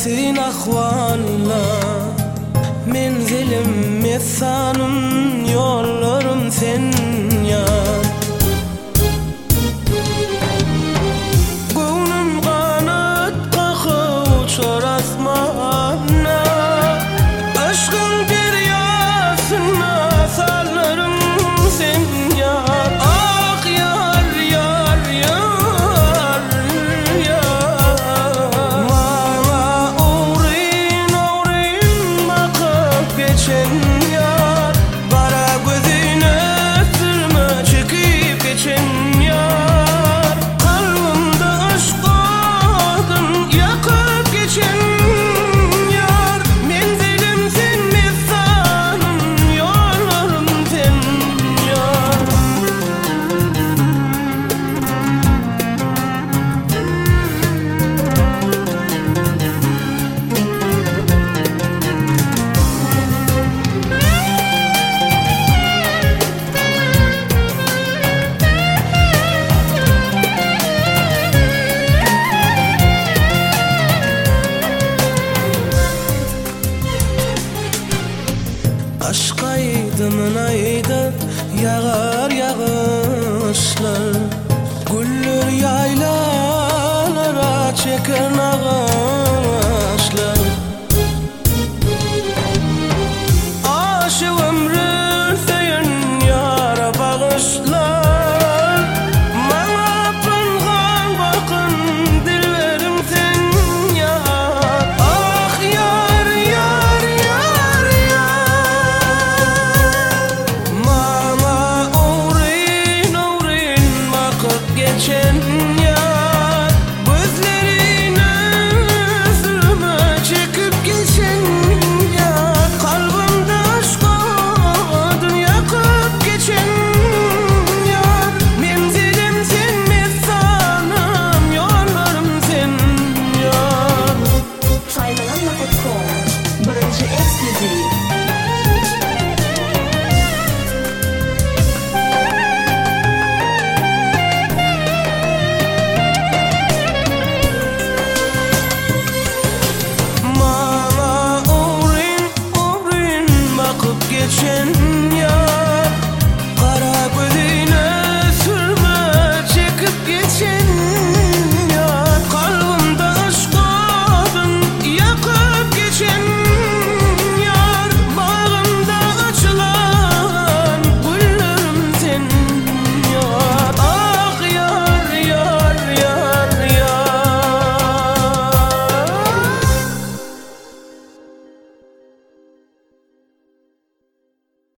bilmesin ahvalla. Menzilim mesanım, yollarım sen yar. Gönlüm kanat kakıp uçar asmana. Aşkın deryasına sallarım sen yar. Ah yar yar yar yar. Bana uğrayın uğrayın bakıp geçen yar. Kara gözüne sürme çekip geçen yar. Kalbimde aşk odun yakıp geçen yar. Menzilim sen mesanım, yollarım sen yar. Aşk aydınlaydı, yağar yağışlar. Güller yaylalara çeker nağışlar. Aşık ömrün seyin yara bağışlar. Bana pıngan bakın dilberim sen yar. Ah yar yar yar yar. Bana uğrayın uğrayın bakıp geçen yar. Gözlerine sürme çekip geçen yar. Kalbimde aşk odun yakıp geçen yar. Menzilim sen mesanım, yollarım sen yar. Faydalanma.com birinchi eksklyuziv. Bana uğrayın uğrayın bakıp geçen